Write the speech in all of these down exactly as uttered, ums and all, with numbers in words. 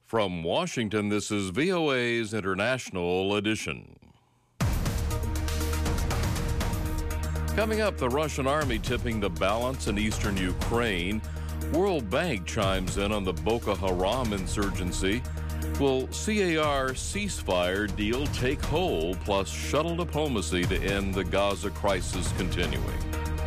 From Washington, this is V O A's International Edition. Coming up, the Russian army tipping the balance in eastern Ukraine. World Bank chimes in on the Boko Haram insurgency. Will C A R ceasefire deal take hold, plus shuttle diplomacy to end the Gaza crisis continuing?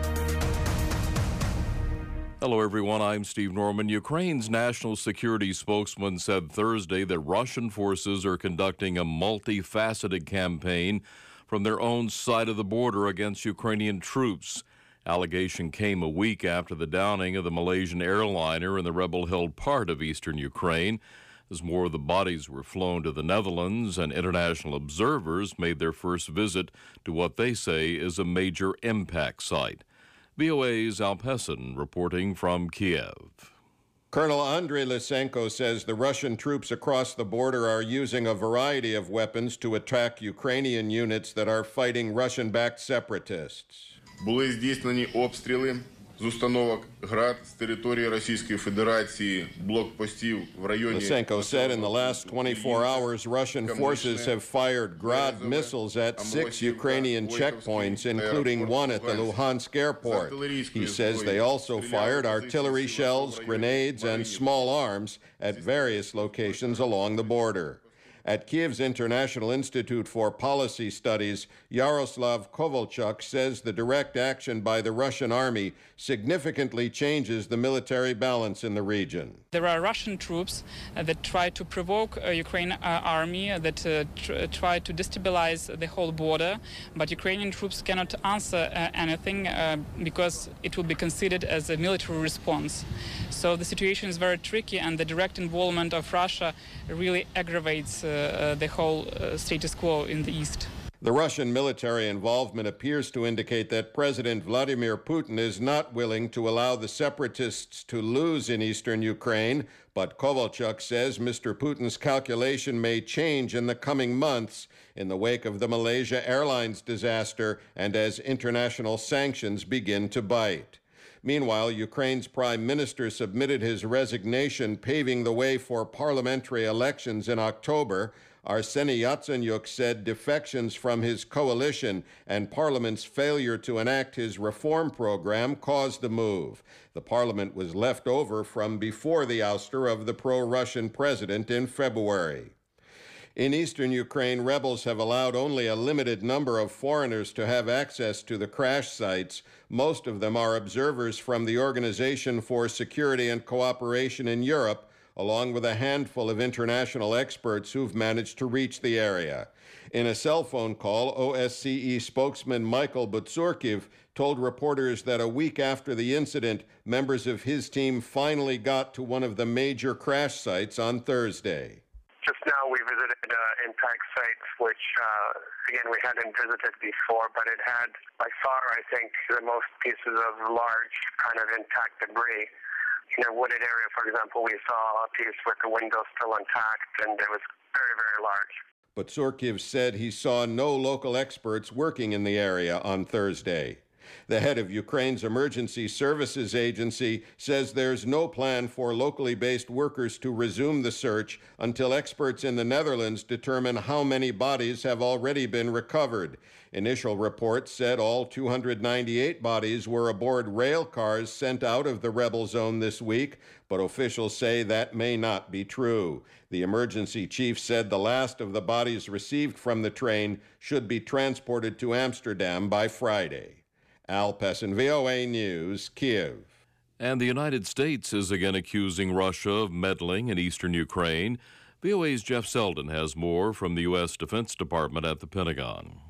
Hello, everyone. I'm Steve Norman. Ukraine's national security spokesman said Thursday that Russian forces are conducting a multifaceted campaign from their own side of the border against Ukrainian troops. Allegation came a week after the downing of the Malaysian airliner in the rebel-held part of eastern Ukraine. As more of the bodies were flown to the Netherlands, and international observers made their first visit to what they say is a major impact site. V O A's Al Pessin reporting from Kiev. Colonel Andrei Lysenko says the Russian troops across the border are using a variety of weapons to attack Ukrainian units that are fighting Russian-backed separatists. Були здійснені обстріли з установок «Град» з території Російської Федерації, блокпостів в районі... Lysenko said in the last twenty-four hours, Russian forces have fired Grad missiles at six Ukrainian checkpoints, including one at the Luhansk airport. He says they also fired artillery shells, grenades, and small arms at various locations along the border. At Kiev's International Institute for Policy Studies, Yaroslav Kovalchuk says the direct action by the Russian army significantly changes the military balance in the region. There are Russian troops uh, that try to provoke uh, Ukraine uh, army, uh, that uh, tr- try to destabilize the whole border, but Ukrainian troops cannot answer uh, anything uh, because it will be considered as a military response. So the situation is very tricky, and the direct involvement of Russia really aggravates uh, uh, the whole uh, status quo in the east. The Russian military involvement appears to indicate that President Vladimir Putin is not willing to allow the separatists to lose in eastern Ukraine, but Kovalchuk says Mister Putin's calculation may change in the coming months in the wake of the Malaysia Airlines disaster and as international sanctions begin to bite. Meanwhile, Ukraine's prime minister submitted his resignation, paving the way for parliamentary elections in October. Arseny Yatsenyuk said defections from his coalition and parliament's failure to enact his reform program caused the move. The parliament was left over from before the ouster of the pro-Russian president in February. In eastern Ukraine, rebels have allowed only a limited number of foreigners to have access to the crash sites. Most of them are observers from the Organization for Security and Cooperation in Europe, along with a handful of international experts who've managed to reach the area. In a cell phone call, O S C E spokesman Michael Butsurkiv told reporters that a week after the incident, members of his team finally got to one of the major crash sites on Thursday. Just now we visited uh, impact sites, which, uh, again, we hadn't visited before, but it had, by far, I think, the most pieces of large kind of intact debris. In a wooded area, for example, we saw a piece with the window still intact, and it was very, very large. But Surkiv said he saw no local experts working in the area on Thursday. The head of Ukraine's Emergency Services Agency says there's no plan for locally based workers to resume the search until experts in the Netherlands determine how many bodies have already been recovered. Initial reports said all two hundred ninety-eight bodies were aboard rail cars sent out of the rebel zone this week, but officials say that may not be true. The emergency chief said the last of the bodies received from the train should be transported to Amsterdam by Friday. Al Pessin, V O A News, Kiev. And the United States is again accusing Russia of meddling in eastern Ukraine. V O A's Jeff Selden has more from the U S Defense Department at the Pentagon.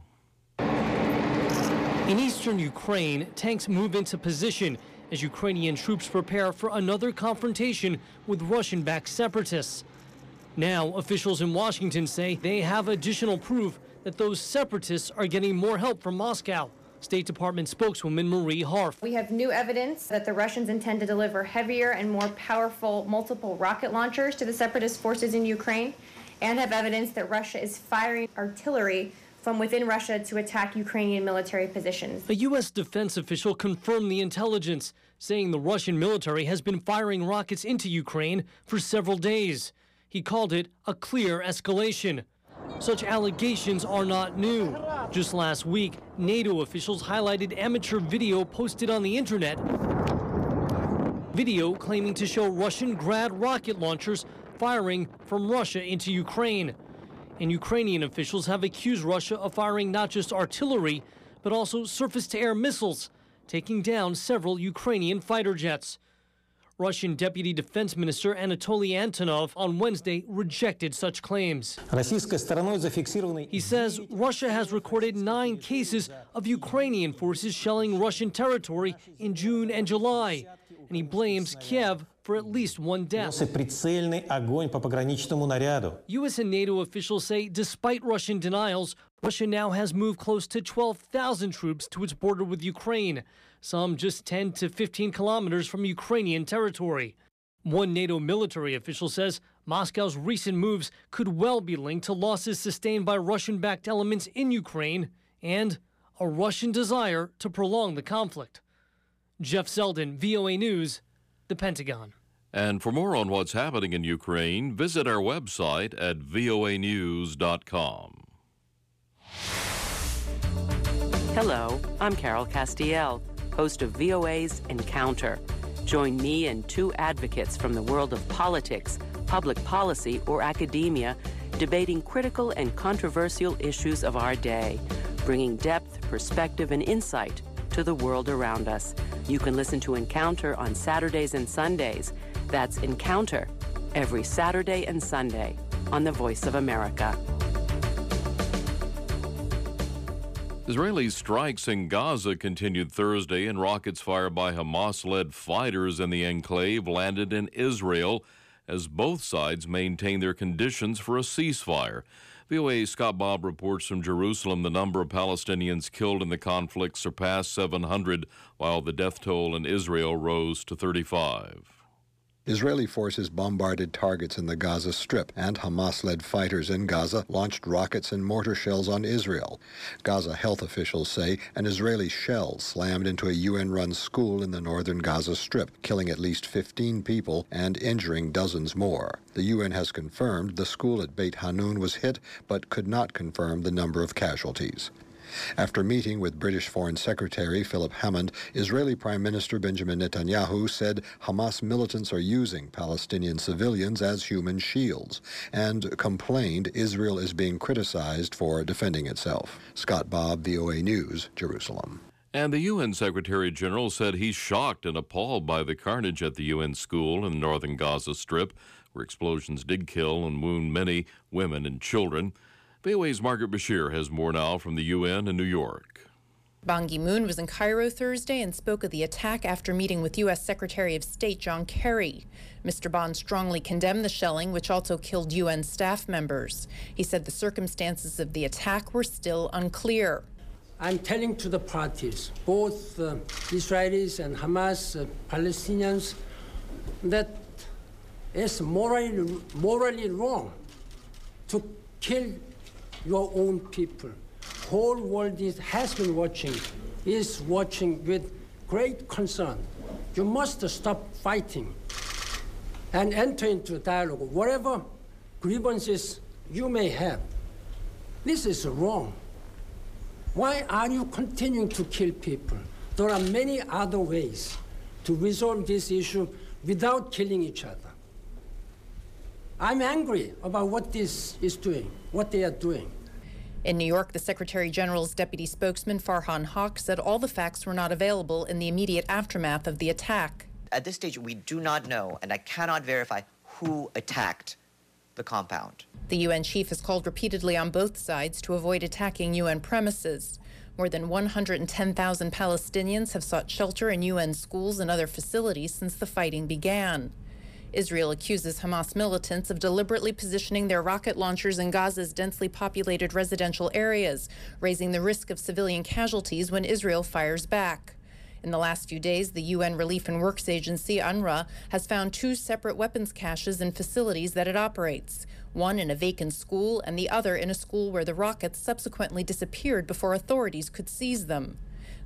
In eastern Ukraine, tanks move into position as Ukrainian troops prepare for another confrontation with Russian-backed separatists. Now, officials in Washington say they have additional proof that those separatists are getting more help from Moscow. State Department spokeswoman Marie Harf. We have new evidence that the Russians intend to deliver heavier and more powerful multiple rocket launchers to the separatist forces in Ukraine, and have evidence that Russia is firing artillery from within Russia to attack Ukrainian military positions. A U S defense official confirmed the intelligence, saying the Russian military has been firing rockets into Ukraine for several days. He called it a clear escalation. Such allegations are not new. Just last week, NATO officials highlighted amateur video posted on the internet. Video claiming to show Russian Grad rocket launchers firing from Russia into Ukraine. And Ukrainian officials have accused Russia of firing not just artillery, but also surface-to-air missiles, taking down several Ukrainian fighter jets. Russian Deputy Defense Minister Anatoly Antonov on Wednesday rejected such claims. He says Russia has recorded nine cases of Ukrainian forces shelling Russian territory in June and July, and he blames Kiev for at least one death. U S and NATO officials say despite Russian denials, Russia now has moved close to twelve thousand troops to its border with Ukraine, some just ten to fifteen kilometers from Ukrainian territory. One NATO military official says Moscow's recent moves could well be linked to losses sustained by Russian-backed elements in Ukraine and a Russian desire to prolong the conflict. Jeff Selden, V O A News, the Pentagon. And for more on what's happening in Ukraine, visit our website at V O A news dot com. Hello, I'm Carol Castiel, host of V O A's Encounter. Join me and two advocates from the world of politics, public policy, or academia, debating critical and controversial issues of our day, bringing depth, perspective, and insight to the world around us. You can listen to Encounter on Saturdays and Sundays. That's Encounter every Saturday and Sunday on the Voice of America. Israeli strikes in Gaza continued Thursday, and rockets fired by Hamas-led fighters in the enclave landed in Israel as both sides maintain their conditions for a ceasefire. V O A's Scott Bob reports from Jerusalem the number of Palestinians killed in the conflict surpassed seven hundred, while the death toll in Israel rose to thirty-five. Israeli forces bombarded targets in the Gaza Strip, and Hamas-led fighters in Gaza launched rockets and mortar shells on Israel. Gaza health officials say an Israeli shell slammed into a U N-run school in the northern Gaza Strip, killing at least fifteen people and injuring dozens more. The U N has confirmed the school at Beit Hanun was hit, but could not confirm the number of casualties. After meeting with British Foreign Secretary Philip Hammond, Israeli Prime Minister Benjamin Netanyahu said Hamas militants are using Palestinian civilians as human shields and complained Israel is being criticized for defending itself. Scott Bob, V O A News, Jerusalem. And the U N Secretary General said he's shocked and appalled by the carnage at the U N school in the northern Gaza Strip, where explosions did kill and wound many women and children. V O A's Margaret Bashir has more now from the U N in New York. Ban Ki-moon was in Cairo Thursday and spoke of the attack after meeting with U S Secretary of State John Kerry. Mister Ban strongly condemned the shelling, which also killed U N staff members. He said the circumstances of the attack were still unclear. I'm telling to the parties, both uh, Israelis and Hamas, uh, Palestinians, that it's morally, morally wrong to kill your own people. Whole world is, has been watching, is watching with great concern. You must stop fighting and enter into dialogue, whatever grievances you may have. This is wrong. Why are you continuing to kill people? There are many other ways to resolve this issue without killing each other. I'm angry about what this is doing, what they are doing. In New York, the Secretary General's deputy spokesman, Farhan Haq, said all the facts were not available in the immediate aftermath of the attack. At this stage, we do not know, and I cannot verify who attacked the compound. The U N chief has called repeatedly on both sides to avoid attacking U N premises. More than one hundred ten thousand Palestinians have sought shelter in U N schools and other facilities since the fighting began. Israel accuses Hamas militants of deliberately positioning their rocket launchers in Gaza's densely populated residential areas, raising the risk of civilian casualties when Israel fires back. In the last few days, the U N Relief and Works Agency, UNRWA, has found two separate weapons caches in facilities that it operates, one in a vacant school and the other in a school where the rockets subsequently disappeared before authorities could seize them.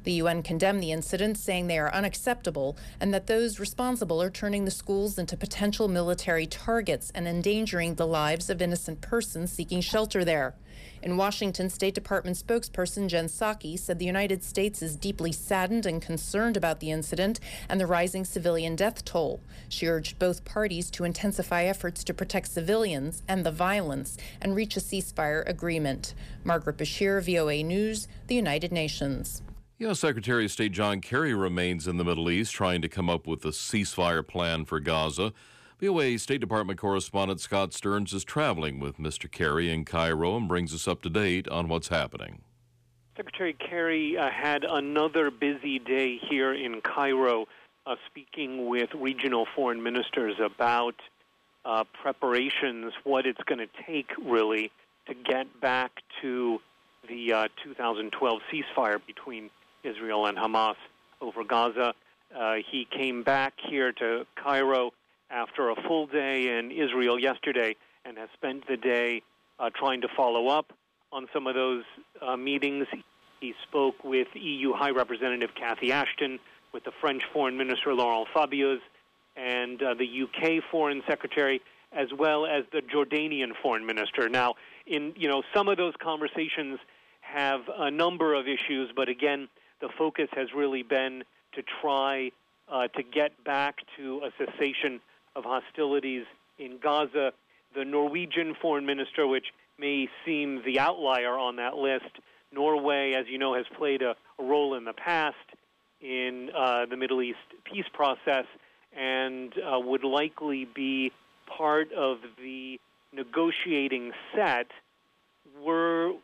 The U N condemned the incident, saying they are unacceptable and that those responsible are turning the schools into potential military targets and endangering the lives of innocent persons seeking shelter there. In Washington, State Department spokesperson Jen Psaki said the United States is deeply saddened and concerned about the incident and the rising civilian death toll. She urged both parties to intensify efforts to protect civilians and the violence and reach a ceasefire agreement. Margaret Bashir, V O A News, the United Nations. U S. Secretary of State John Kerry remains in the Middle East trying to come up with a ceasefire plan for Gaza. V O A State Department correspondent Scott Stearns is traveling with Mister Kerry in Cairo and brings us up to date on what's happening. Secretary Kerry uh, had another busy day here in Cairo, uh, speaking with regional foreign ministers about uh, preparations, what it's going to take, really, to get back to the uh, two thousand twelve ceasefire between Israel and Hamas over Gaza. Uh, he came back here to Cairo after a full day in Israel yesterday and has spent the day uh, trying to follow up on some of those uh, meetings. He spoke with E U High Representative Cathy Ashton, with the French Foreign Minister Laurent Fabius, and uh, the U K Foreign Secretary, as well as the Jordanian Foreign Minister. Now, in you know, some of those conversations have a number of issues, but again, the focus has really been to try uh, to get back to a cessation of hostilities in Gaza. The Norwegian foreign minister, which may seem the outlier on that list, Norway, as you know, has played a, a role in the past in uh, the Middle East peace process and uh, would likely be part of the negotiating set. Were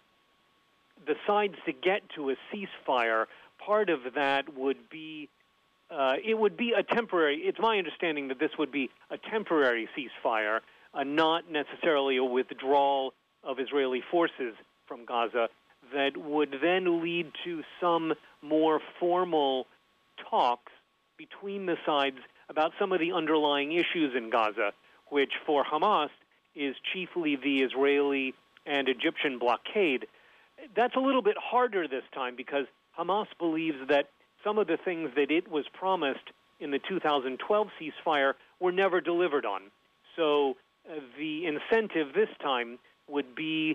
the sides to get to a ceasefire, part of that would be, uh, it would be a temporary, it's my understanding that this would be a temporary ceasefire, uh, not necessarily a withdrawal of Israeli forces from Gaza, that would then lead to some more formal talks between the sides about some of the underlying issues in Gaza, which for Hamas is chiefly the Israeli and Egyptian blockade. That's a little bit harder this time because Hamas believes that some of the things that it was promised in the two thousand twelve ceasefire were never delivered on. So uh, the incentive this time would be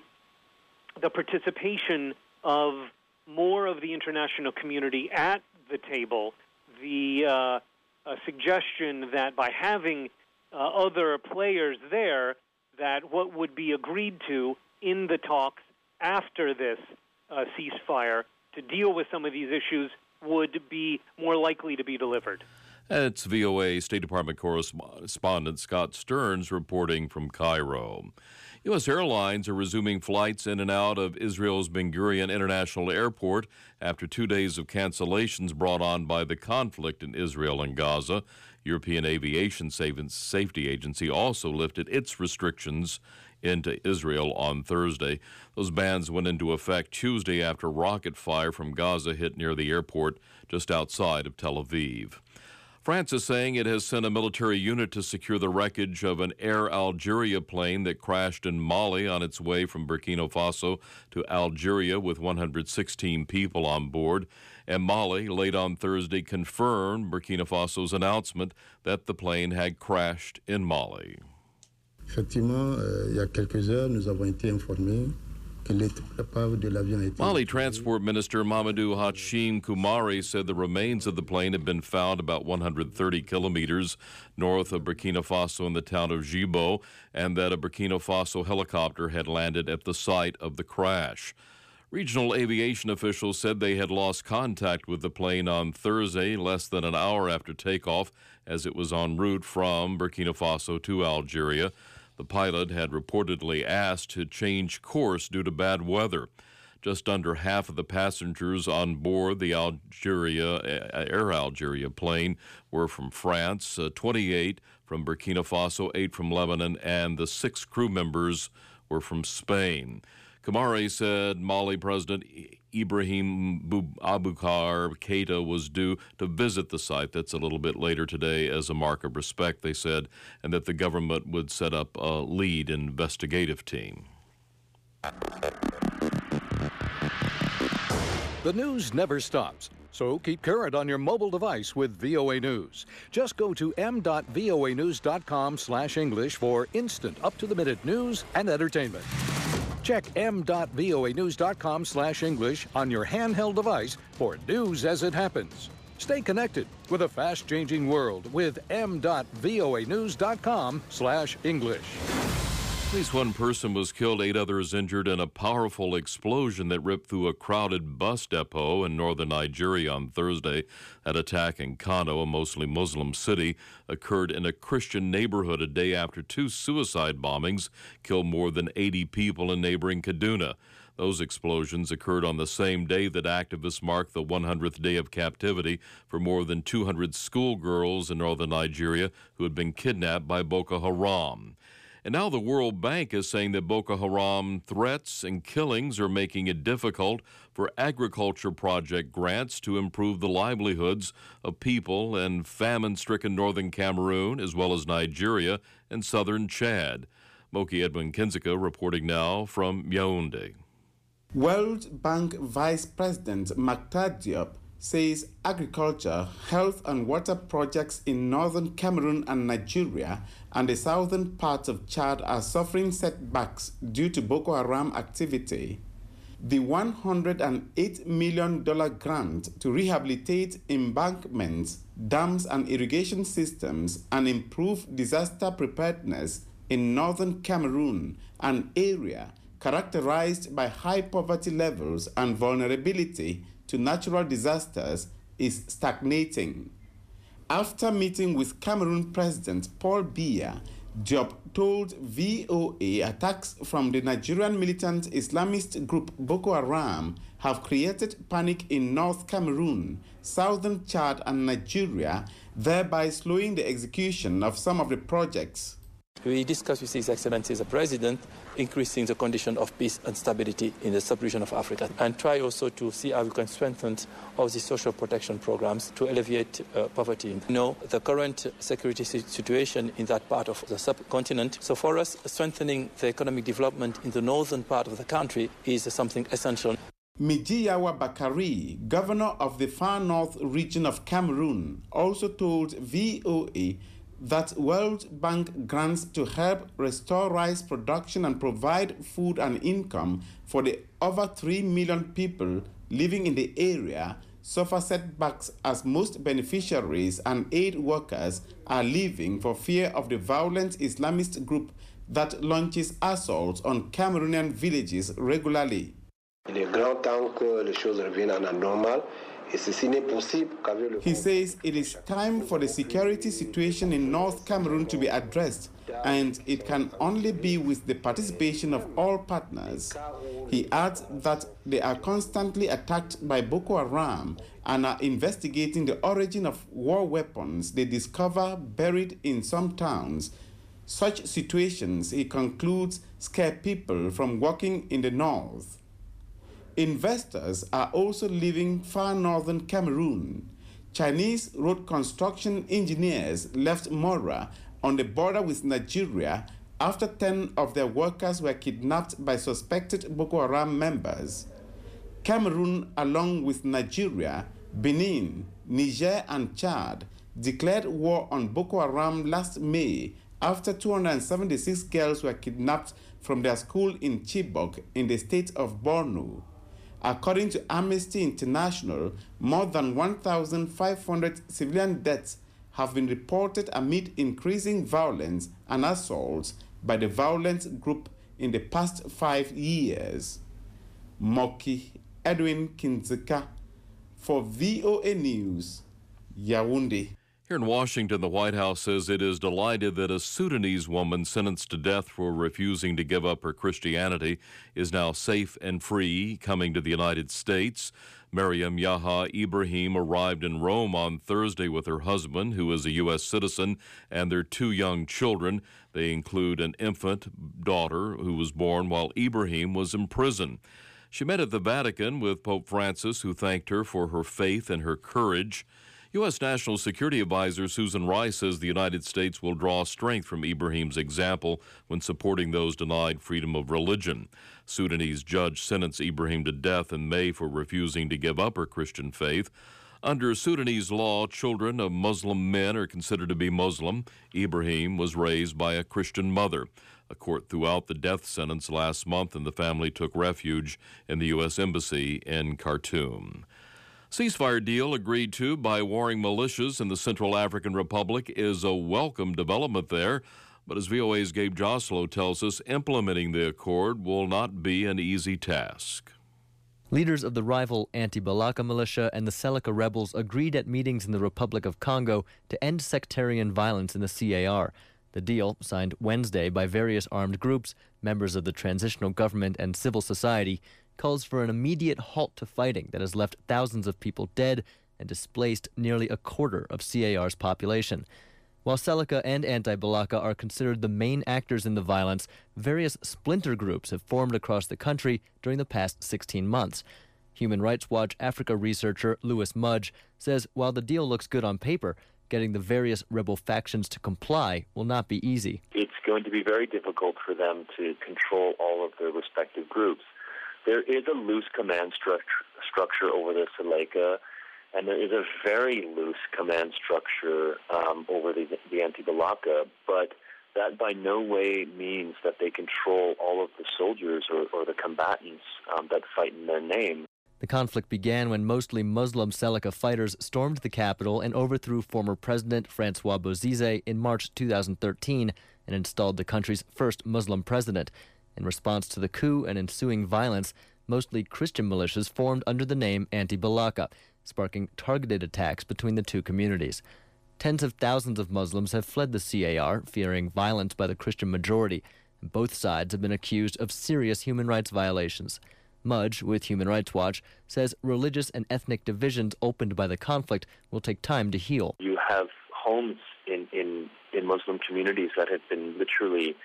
the participation of more of the international community at the table, the uh, a suggestion that by having uh, other players there, that what would be agreed to in the talks after this uh, ceasefire to deal with some of these issues would be more likely to be delivered. It's V O A State Department correspondent Scott Stearns reporting from Cairo. U S airlines are resuming flights in and out of Israel's Ben Gurion International Airport after two days of cancellations brought on by the conflict in Israel and Gaza. European Aviation Safety Agency also lifted its restrictions into Israel on Thursday. Those bans went into effect Tuesday after rocket fire from Gaza hit near the airport just outside of Tel Aviv. France is saying it has sent a military unit to secure the wreckage of an Air Algeria plane that crashed in Mali on its way from Burkina Faso to Algeria with one hundred sixteen people on board. And Mali, late on Thursday, confirmed Burkina Faso's announcement that the plane had crashed in Mali. Effectivement, euh, il y a quelques heures, nous avons été informés que l'épave de l'avion a été... Mali Transport Minister Mamadou Hachim Koumari said the remains of the plane had been found about one hundred thirty kilometers north of Burkina Faso in the town of Djibo, and that a Burkina Faso helicopter had landed at the site of the crash. Regional aviation officials said they had lost contact with the plane on Thursday, less than an hour after takeoff, as it was en route from Burkina Faso to Algeria. The pilot had reportedly asked to change course due to bad weather. Just under half of the passengers on board the Algeria Air Algeria plane were from France, uh, twenty-eight from Burkina Faso, eight from Lebanon, and the six crew members were from Spain. Koumari said Mali President Ibrahim Boubacar Keïta was due to visit the site. That's a little bit later today as a mark of respect, they said, and that the government would set up a lead investigative team. The news never stops, So keep current on your mobile device with V O A News. Just go to m dot voa news dot com slash English for instant up-to-the-minute news and entertainment. Check m dot voa news dot com slash English on your handheld device for news as it happens. Stay connected with a fast-changing world with m dot voa news dot com slash English. At least one person was killed, eight others injured in a powerful explosion that ripped through a crowded bus depot in northern Nigeria on Thursday. That attack in Kano, a mostly Muslim city, occurred in a Christian neighborhood a day after two suicide bombings killed more than eighty people in neighboring Kaduna. Those explosions occurred on the same day that activists marked the one hundredth day of captivity for more than two hundred schoolgirls in northern Nigeria who had been kidnapped by Boko Haram. And now the World Bank is saying that Boko Haram threats and killings are making it difficult for agriculture project grants to improve the livelihoods of people in famine-stricken northern Cameroon, as well as Nigeria and southern Chad. Moki Edwin Kinzika reporting now from Yaoundé. World Bank Vice President Mactar Diop says agriculture, health and water projects in northern Cameroon and Nigeria and the southern parts of Chad are suffering setbacks due to Boko Haram activity. The one hundred eight million dollars grant to rehabilitate embankments, dams and irrigation systems and improve disaster preparedness in northern Cameroon, an area characterized by high poverty levels and vulnerability to natural disasters, is stagnating. After meeting with Cameroon President Paul Biya, Diop told V O A attacks from the Nigerian militant Islamist group Boko Haram have created panic in North Cameroon, southern Chad and Nigeria, thereby slowing the execution of some of the projects. We discussed with His Excellency the President increasing the condition of peace and stability in the sub-region of Africa, and try also to see how we can strengthen all the social protection programs to alleviate uh, poverty. You know, the current security situation in that part of the subcontinent. So for us, strengthening the economic development in the northern part of the country is something essential. Mijiyawa Bakari, governor of the far north region of Cameroon, also told V O A that World Bank grants to help restore rice production and provide food and income for the over three million people living in the area suffer setbacks as most beneficiaries and aid workers are leaving for fear of the violent Islamist group that launches assaults on Cameroonian villages regularly. Il est grand temps que les choses reviennent à la normale. He says it is time for the security situation in North Cameroon to be addressed, and it can only be with the participation of all partners. He adds that they are constantly attacked by Boko Haram and are investigating the origin of war weapons they discover buried in some towns. Such situations, he concludes, scare people from working in the north. Investors are also leaving far northern Cameroon. Chinese road construction engineers left Mora on the border with Nigeria after ten of their workers were kidnapped by suspected Boko Haram members. Cameroon, along with Nigeria, Benin, Niger, and Chad, declared war on Boko Haram last May after two hundred seventy-six girls were kidnapped from their school in Chibok in the state of Borno. According to Amnesty International, more than one thousand five hundred civilian deaths have been reported amid increasing violence and assaults by the violent group in the past five years. Moki Edwin Kinzika for V O A News, Yaoundé. Here in Washington, the White House says it is delighted that a Sudanese woman sentenced to death for refusing to give up her Christianity is now safe and free, coming to the United States. Maryam Yaha Ibrahim arrived in Rome on Thursday with her husband, who is a U S citizen, and their two young children. They include an infant daughter who was born while Ibrahim was in prison. She met at the Vatican with Pope Francis, who thanked her for her faith and her courage. U S. National Security Advisor Susan Rice says the United States will draw strength from Ibrahim's example when supporting those denied freedom of religion. Sudanese judge sentenced Ibrahim to death in May for refusing to give up her Christian faith. Under Sudanese law, children of Muslim men are considered to be Muslim. Ibrahim was raised by a Christian mother. A court threw out the death sentence last month, and the family took refuge in the U S Embassy in Khartoum. Ceasefire deal agreed to by warring militias in the Central African Republic is a welcome development there. But as V O A's Gabe Joslow tells us, implementing the accord will not be an easy task. Leaders of the rival anti-Balaka militia and the Seleka rebels agreed at meetings in the Republic of Congo to end sectarian violence in the C A R. The deal, signed Wednesday by various armed groups, members of the transitional government and civil society, calls for an immediate halt to fighting that has left thousands of people dead and displaced nearly a quarter of C A R's population. While Seleka and anti-Balaka are considered the main actors in the violence, various splinter groups have formed across the country during the past sixteen months. Human Rights Watch Africa researcher Louis Mudge says while the deal looks good on paper, getting the various rebel factions to comply will not be easy. It's going to be very difficult for them to control all of their respective groups. There is a loose command stru- structure over the Seleka, and there is a very loose command structure um, over the, the anti-Balaka, but that by no way means that they control all of the soldiers or, or the combatants um, that fight in their name. The conflict began when mostly Muslim Seleka fighters stormed the capital and overthrew former President Francois Bozize in March two thousand thirteen and installed the country's first Muslim president. In response to the coup and ensuing violence, mostly Christian militias formed under the name anti-Balaka, sparking targeted attacks between the two communities. Tens of thousands of Muslims have fled the C A R, fearing violence by the Christian majority, and both sides have been accused of serious human rights violations. Mudge, with Human Rights Watch, says religious and ethnic divisions opened by the conflict will take time to heal. You have homes in, in, in Muslim communities that have been literally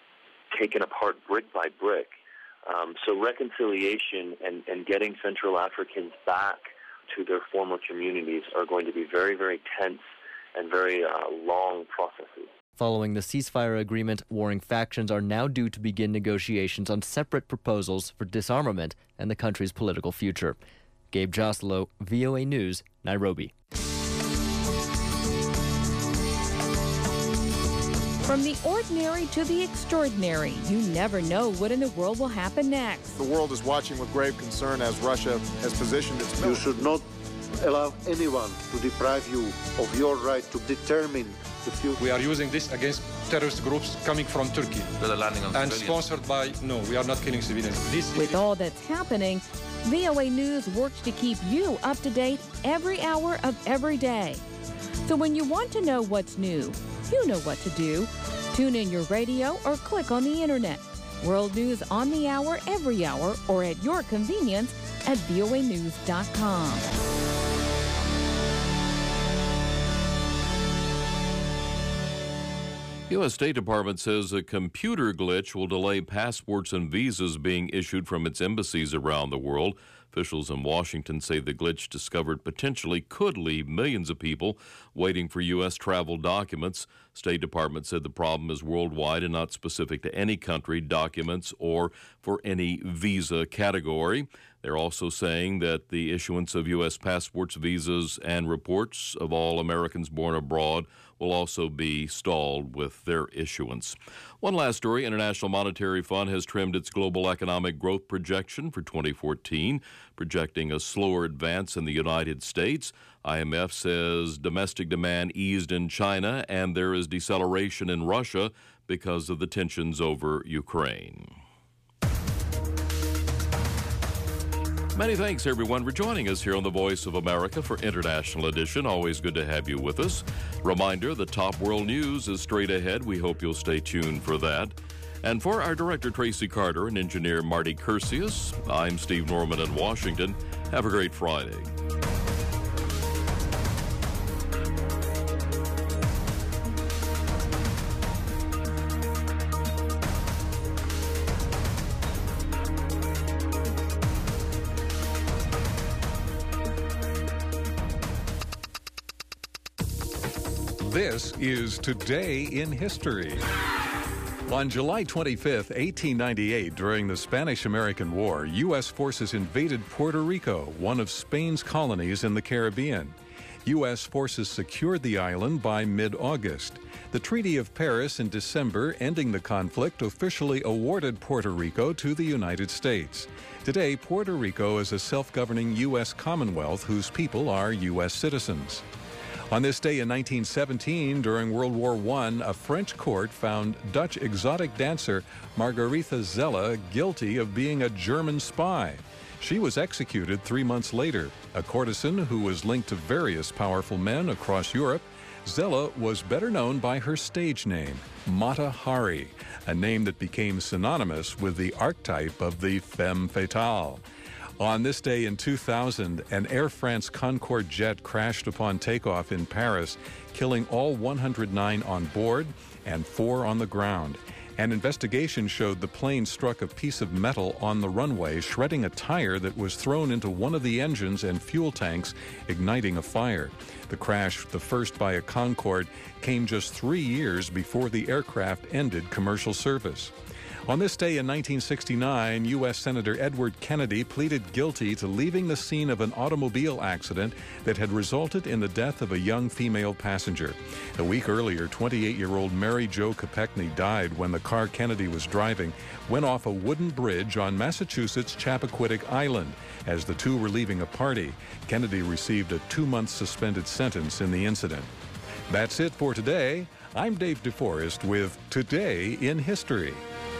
taken apart brick by brick. Um, so reconciliation and, and getting Central Africans back to their former communities are going to be very, very tense and very uh, long processes. Following the ceasefire agreement, warring factions are now due to begin negotiations on separate proposals for disarmament and the country's political future. Gabe Joslow, V O A News, Nairobi. From the ordinary to the extraordinary, you never know what in the world will happen next. The world is watching with grave concern as Russia has positioned its military. You should not allow anyone to deprive you of your right to determine the future. We are using this against terrorist groups coming from Turkey and sponsored by, no, we are not killing civilians. This With all that's happening, V O A News works to keep you up to date every hour of every day. So when you want to know what's new, you know what to do. Tune in your radio or click on the internet. World news on the hour, every hour, or at your convenience at V O A news dot com. U S State Department says a computer glitch will delay passports and visas being issued from its embassies around the world. Officials in Washington say the glitch discovered potentially could leave millions of people waiting for U S travel documents. State Department said the problem is worldwide and not specific to any country, documents, or for any visa category. They're also saying that the issuance of U S passports, visas, and reports of all Americans born abroad will also be stalled with their issuance. One last story. International Monetary Fund has trimmed its global economic growth projection for twenty fourteen, projecting a slower advance in the United States. I M F says domestic demand eased in China and there is deceleration in Russia because of the tensions over Ukraine. Many thanks, everyone, for joining us here on The Voice of America for International Edition. Always good to have you with us. Reminder, the top world news is straight ahead. We hope you'll stay tuned for that. And for our director, Tracy Carter, and engineer, Marty Curcius, I'm Steve Norman in Washington. Have a great Friday. This is Today in History. On July twenty-fifth, eighteen ninety-eight, during the Spanish-American War, U S forces invaded Puerto Rico, one of Spain's colonies in the Caribbean. U S forces secured the island by mid-August. The Treaty of Paris in December, ending the conflict, officially awarded Puerto Rico to the United States. Today, Puerto Rico is a self-governing U S Commonwealth whose people are U S citizens. On this day in nineteen seventeen, during World War One, a French court found Dutch exotic dancer Margaretha Zella guilty of being a German spy. She was executed three months later. A courtesan who was linked to various powerful men across Europe, Zella was better known by her stage name, Mata Hari, a name that became synonymous with the archetype of the femme fatale. On this day in two thousand, an Air France Concorde jet crashed upon takeoff in Paris, killing all one hundred nine on board and four on the ground. An investigation showed the plane struck a piece of metal on the runway, shredding a tire that was thrown into one of the engines and fuel tanks, igniting a fire. The crash, the first by a Concorde, came just three years before the aircraft ended commercial service. On this day in nineteen sixty-nine, U S Senator Edward Kennedy pleaded guilty to leaving the scene of an automobile accident that had resulted in the death of a young female passenger. A week earlier, twenty-eight-year-old Mary Jo Kopechne died when the car Kennedy was driving went off a wooden bridge on Massachusetts' Chappaquiddick Island. As the two were leaving a party, Kennedy received a two-month suspended sentence in the incident. That's it for today. I'm Dave DeForest with Today in History.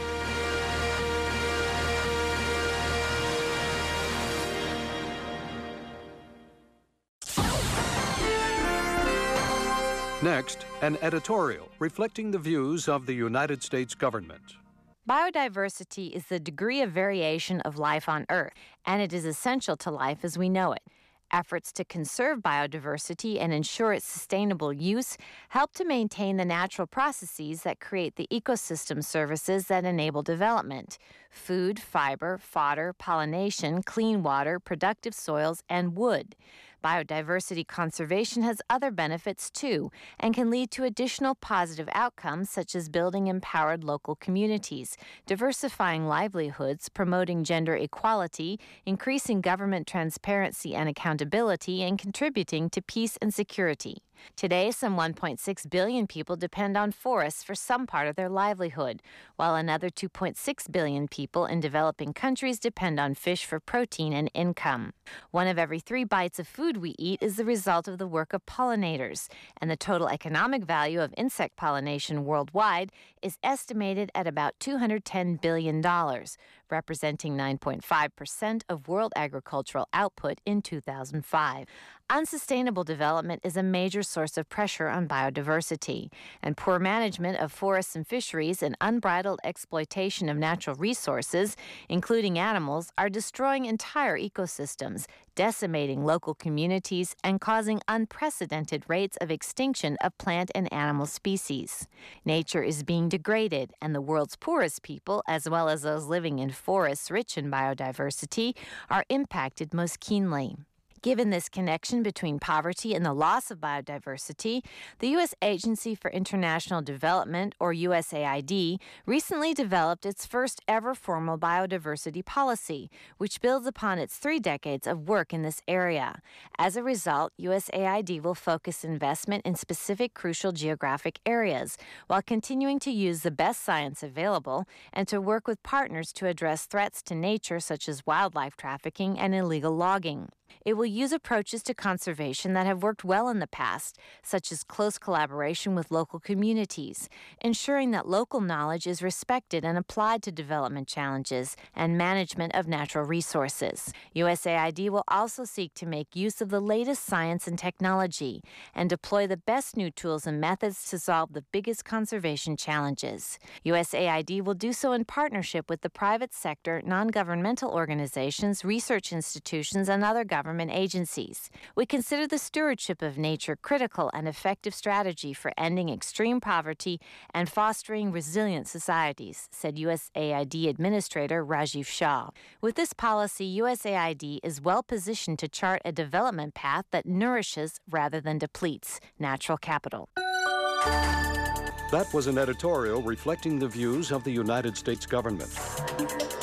Next, an editorial reflecting the views of the United States government. Biodiversity is the degree of variation of life on Earth, and it is essential to life as we know it. Efforts to conserve biodiversity and ensure its sustainable use help to maintain the natural processes that create the ecosystem services that enable development: food, fiber, fodder, pollination, clean water, productive soils, and wood. Biodiversity conservation has other benefits, too, and can lead to additional positive outcomes such as building empowered local communities, diversifying livelihoods, promoting gender equality, increasing government transparency and accountability, and contributing to peace and security. Today, some one point six billion people depend on forests for some part of their livelihood, while another two point six billion people in developing countries depend on fish for protein and income. One of every three bites of food we eat is the result of the work of pollinators, and the total economic value of insect pollination worldwide is estimated at about two hundred ten billion dollars, representing nine point five percent of world agricultural output in two thousand five. Unsustainable development is a major source of pressure on biodiversity, and poor management of forests and fisheries and unbridled exploitation of natural resources, including animals, are destroying entire ecosystems, decimating local communities, and causing unprecedented rates of extinction of plant and animal species. Nature is being degraded, and the world's poorest people, as well as those living in forests rich in biodiversity, are impacted most keenly. Given this connection between poverty and the loss of biodiversity, the U S Agency for International Development, or U S A I D, recently developed its first ever formal biodiversity policy, which builds upon its three decades of work in this area. As a result, U S A I D will focus investment in specific crucial geographic areas, while continuing to use the best science available and to work with partners to address threats to nature such as wildlife trafficking and illegal logging. It will use approaches to conservation that have worked well in the past, such as close collaboration with local communities, ensuring that local knowledge is respected and applied to development challenges and management of natural resources. U S A I D will also seek to make use of the latest science and technology and deploy the best new tools and methods to solve the biggest conservation challenges. U S A I D will do so in partnership with the private sector, non-governmental organizations, research institutions, and other government government agencies. We consider the stewardship of nature critical and effective strategy for ending extreme poverty and fostering resilient societies, said U S A I D Administrator Rajiv Shah. With this policy, U S A I D is well positioned to chart a development path that nourishes rather than depletes natural capital. That was an editorial reflecting the views of the United States government.